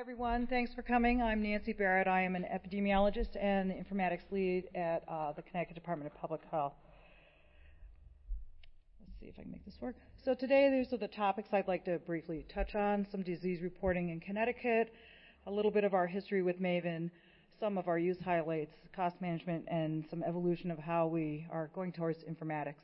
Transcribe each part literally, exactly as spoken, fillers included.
everyone. Thanks for coming. I'm Nancy Barrett. I am an epidemiologist and the informatics lead at uh, the Connecticut Department of Public Health. Let's see if I can make this work. So today, these are the topics I'd like to briefly touch on: some disease reporting in Connecticut, a little bit of our history with MAVEN, some of our use highlights, cost management, and some evolution of how we are going towards informatics.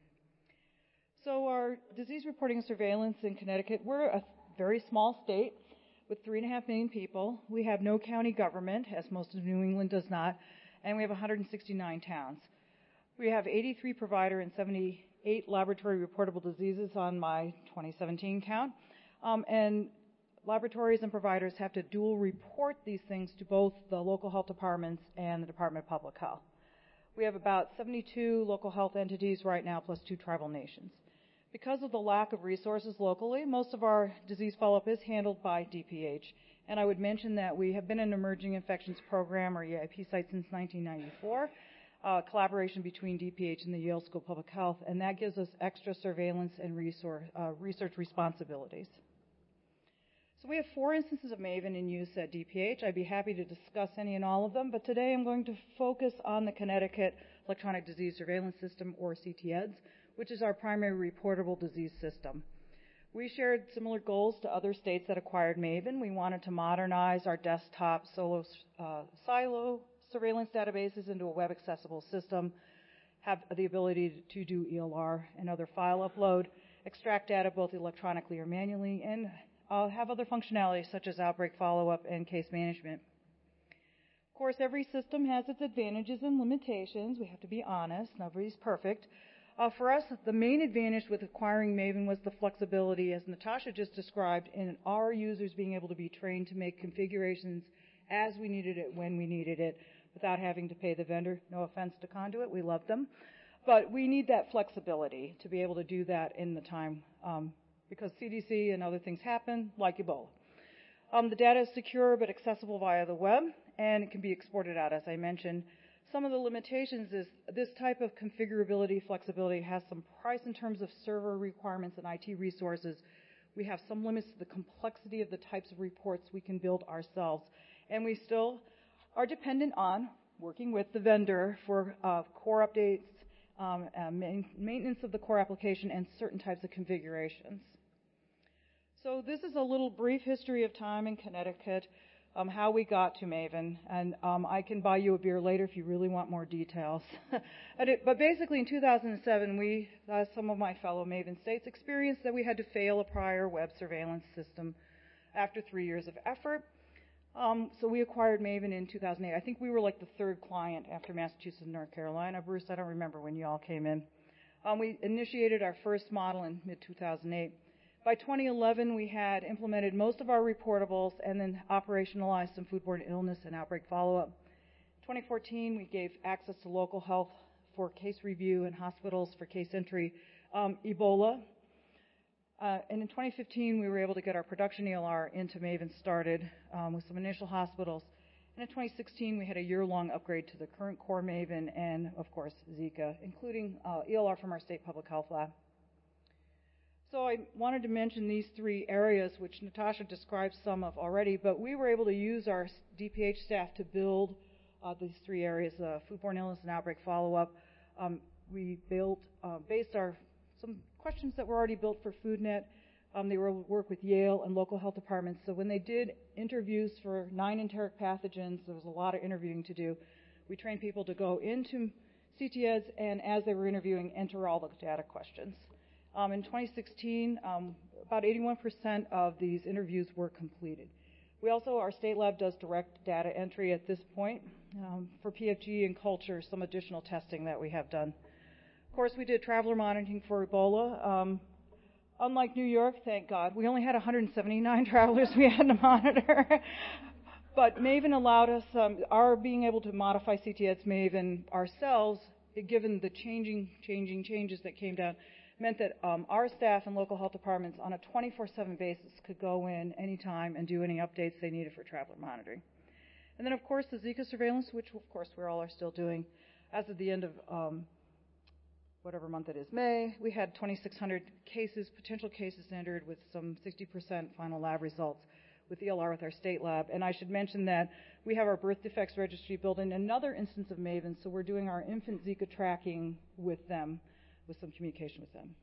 So our disease reporting and surveillance in Connecticut, we're a very small state with three and a half million people. We have no county government, as most of New England does not, and we have one hundred sixty-nine towns. We have eighty-three provider and seventy-eight laboratory reportable diseases on my twenty seventeen count, um, and laboratories and providers have to dual report these things to both the local health departments and the Department of Public Health. We have about seventy-two local health entities right now, plus two tribal nations. Because of the lack of resources locally, most of our disease follow-up is handled by D P H. And I would mention that we have been an emerging infections program, or E I P site, since nineteen ninety-four, uh, collaboration between D P H and the Yale School of Public Health, and that gives us extra surveillance and resource, uh, research responsibilities. So we have four instances of MAVEN in use at D P H. I'd be happy to discuss any and all of them, but today I'm going to focus on the Connecticut Electronic Disease Surveillance System, or C T E D S, which is our primary reportable disease system. We shared similar goals to other states that acquired MAVEN. We wanted to modernize our desktop solo, uh, silo surveillance databases into a web-accessible system, have the ability to do E L R and other file upload, extract data both electronically or manually, and uh, have other functionalities such as outbreak follow-up and case management. Of course, every system has its advantages and limitations. We have to be honest. Nobody's perfect. Uh, for us, the main advantage with acquiring MAVEN was the flexibility, as Natasha just described, in our users being able to be trained to make configurations as we needed it, when we needed it, without having to pay the vendor. No offense to Conduit, we love them. But we need that flexibility to be able to do that in the time, um, because C D C and other things happen, like Ebola. Um, the data is secure but accessible via the web, and it can be exported out, as I mentioned. Some of the limitations is this type of configurability, flexibility has some price in terms of server requirements and I T resources. We have some limits to the complexity of the types of reports we can build ourselves. And we still are dependent on working with the vendor for uh, core updates, um, uh, main, maintenance of the core application, and certain types of configurations. So this is a little brief history of time in Connecticut. Um, how we got to MAVEN, and um, I can buy you a beer later if you really want more details. it, but basically in two thousand seven, we, uh, some of my fellow MAVEN states, experienced that we had to fail a prior web surveillance system after three years of effort. Um, so we acquired MAVEN in two thousand eight. I think we were like the third client after Massachusetts and North Carolina. Bruce, I don't remember when you all came in. Um, we initiated our first model in mid two thousand eight. By twenty eleven, we had implemented most of our reportables and then operationalized some foodborne illness and outbreak follow-up. twenty fourteen, we gave access to local health for case review and hospitals for case entry, um, Ebola. Uh, and in twenty fifteen, we were able to get our production E L R into MAVEN started um, with some initial hospitals. And in twenty sixteen, we had a year-long upgrade to the current core MAVEN and, of course, Zika, including uh, E L R from our state public health lab. So I wanted to mention these three areas, which Natasha described some of already, but we were able to use our D P H staff to build uh, these three areas, uh, foodborne illness and outbreak follow-up. Um, we built, uh, based our, some questions that were already built for FoodNet. Um, they were able to work with Yale and local health departments. So when they did interviews for nine enteric pathogens, there was a lot of interviewing to do. We trained people to go into C T E D S and, as they were interviewing, enter all the data questions. Um, in twenty sixteen, um, about eighty-one percent of these interviews were completed. We also, our state lab does direct data entry at this point. Um, for P F G and culture, some additional testing that we have done. Of course, we did traveler monitoring for Ebola. Um, unlike New York, thank God, we only had one hundred seventy-nine travelers we had to monitor. But MAVEN allowed us, um, our being able to modify C T E D S MAVEN ourselves, given the changing, changing changes that came down, meant that um, our staff and local health departments on a twenty-four seven basis could go in anytime and do any updates they needed for traveler monitoring. And then, of course, the Zika surveillance, which, of course, we all are still doing. As of the end of um, whatever month it is, May, we had twenty-six hundred cases, potential cases entered with some sixty percent final lab results. with E L R with our state lab. And I should mention that we have our birth defects registry built in another instance of Maven, so we're doing our infant Zika tracking with them, with some communication with them.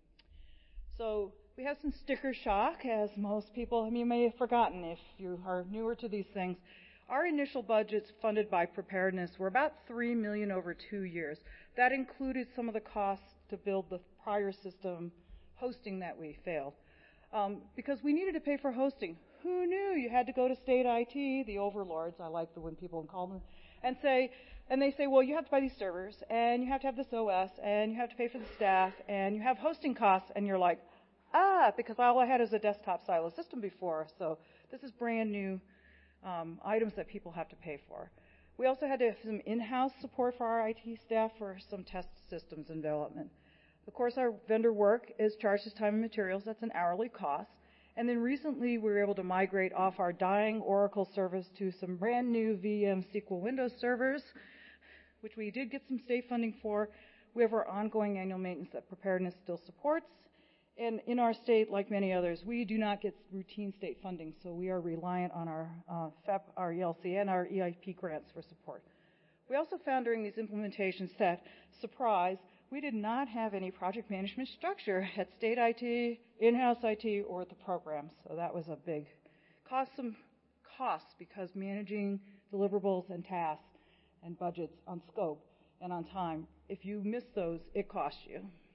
So we have some sticker shock, as most people you may have forgotten if you are newer to these things. Our initial budgets funded by preparedness were about three million dollars over two years. That included some of the costs to build the prior system hosting that we failed. Um, because we needed to pay for hosting. Who knew you had to go to state I T, the overlords, I like the when people call them, and say, and they say, well, you have to buy these servers, and you have to have this O S, and you have to pay for the staff, and you have hosting costs, and you're like, ah, because all I had is a desktop silo system before, so this is brand new um, items that people have to pay for. We also had to have some in-house support for our I T staff for some test systems and development. Of course, our vendor work is charged as time and materials. That's an hourly cost. And then recently, we were able to migrate off our dying Oracle service to some brand new V M S Q L Windows servers, which we did get some state funding for. We have our ongoing annual maintenance that preparedness still supports. And in our state, like many others, we do not get routine state funding, so we are reliant on our uh, F E P, our E L C, and our E I P grants for support. We also found during these implementations that, surprise, we did not have any project management structure at state I T, in-house I T, or at the programs. So that was a big cost, some costs, because managing deliverables and tasks and budgets on scope and on time, if you miss those, it costs you.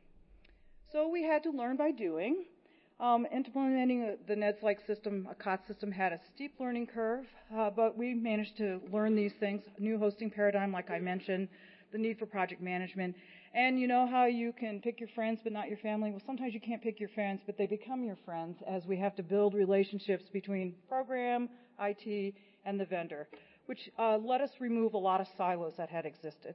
So we had to learn by doing. Um, implementing a, the N E D S-like system, a C O T system, had a steep learning curve, uh, but we managed to learn these things. New hosting paradigm, like I mentioned, the need for project management. And you know how you can pick your friends but not your family? Well, sometimes you can't pick your friends, but they become your friends as we have to build relationships between program, I T, and the vendor, which uh, let us remove a lot of silos that had existed.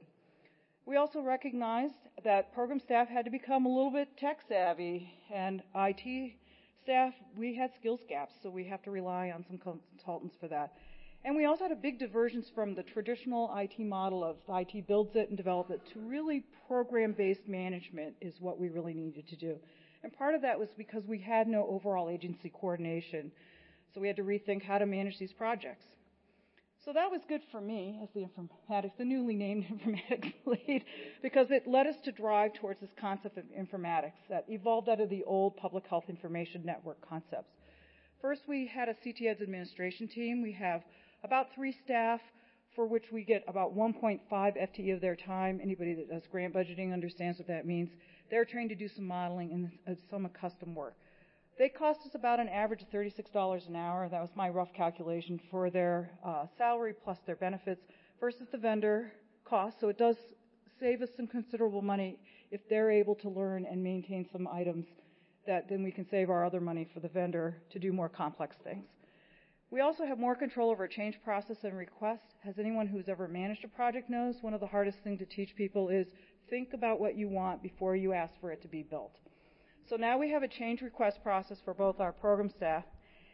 We also recognized that program staff had to become a little bit tech savvy, and I T staff, we had skills gaps, so we have to rely on some consultants for that. And we also had a big divergence from the traditional I T model of I T builds it and develops it to really program-based management is what we really needed to do. And part of that was because we had no overall agency coordination. So we had to rethink how to manage these projects. So that was good for me as the informatics, the newly named informatics lead, because it led us to drive towards this concept of informatics that evolved out of the old public health information network concepts. First, we had a C T E D S administration team. We have about three staff for which we get about one point five F T E of their time. Anybody that does grant budgeting understands what that means. They're trained to do some modeling and some custom work. They cost us about an average of thirty-six dollars an hour. That was my rough calculation for their uh, salary plus their benefits versus the vendor cost. So it does save us some considerable money if they're able to learn and maintain some items that then we can save our other money for the vendor to do more complex things. We also have more control over change process and request. As anyone who's ever managed a project knows, one of the hardest things to teach people is think about what you want before you ask for it to be built. So now we have a change request process for both our program staff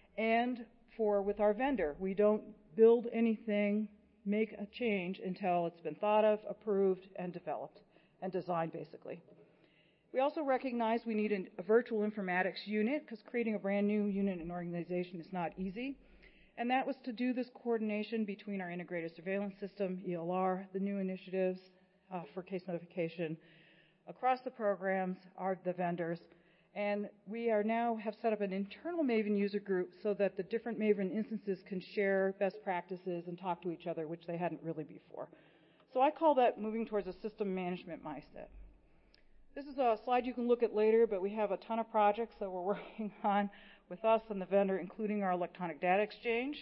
and for with our vendor. We don't build anything, make a change until it's been thought of, approved, and developed, and designed basically. We also recognize we need an, a virtual informatics unit because creating a brand new unit and organization is not easy. And that was to do this coordination between our integrated surveillance system, E L R, the new initiatives uh, for case notification across the programs, our, the vendors. And we are now have set up an internal Maven user group so that the different Maven instances can share best practices and talk to each other, which they hadn't really before. So I call that moving towards a system management mindset. This is a slide you can look at later, but we have a ton of projects that we're working on with us and the vendor, including our electronic data exchange.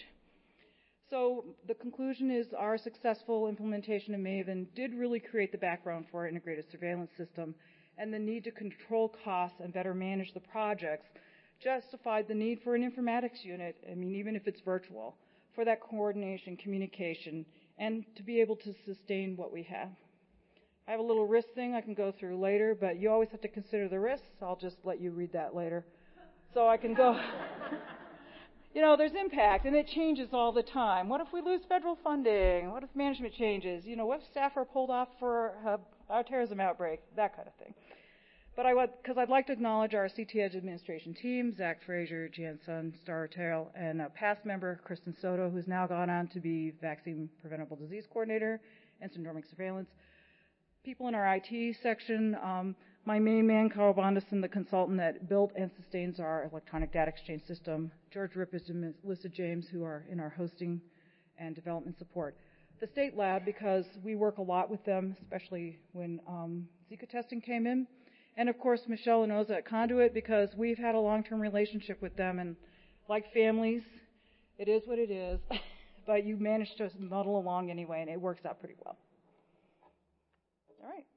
So the conclusion is our successful implementation of Maven did really create the background for our integrated surveillance system, and the need to control costs and better manage the projects justified the need for an informatics unit, I mean, even if it's virtual, for that coordination, communication, and to be able to sustain what we have. I have a little risk thing I can go through later, but you always have to consider the risks. I'll just let you read that later. So I can go, you know, there's impact, and it changes all the time. What if we lose federal funding? What if management changes? You know, what if staff are pulled off for a, a terrorism outbreak? That kind of thing. But I would, because I'd like to acknowledge our C T Edge administration team, Zach Frazier, Jan Sun, Star Tail, and a past member, Kristen Soto, who's now gone on to be Vaccine Preventable Disease Coordinator and Syndromic Surveillance. People in our I T section, um, my main man, Carl Bondison, the consultant that built and sustains our electronic data exchange system, George Rippis and Melissa James, who are in our hosting and development support. The state lab, because we work a lot with them, especially when um, Zika testing came in. And of course, Michelle Lenoza at Conduit, because we've had a long-term relationship with them, and like families, it is what it is, but you manage to muddle along anyway, and it works out pretty well. All right.